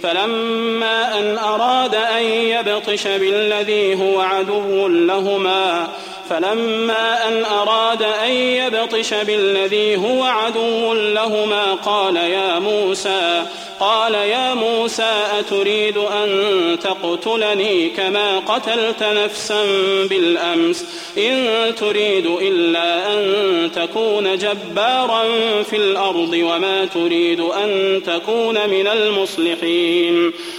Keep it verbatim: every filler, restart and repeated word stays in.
فلما أن أراد أن يبطش بالذي هو عدو لهما فلما أن أراد أن يبطش بالذي هو عدو لهما قال يا موسى قال يا موسى أتريد أن تقتلني كما قتلت نفسا بالأمس إن تريد إلا أن تكون جبارا في الأرض وما تريد أن تكون من المصلحين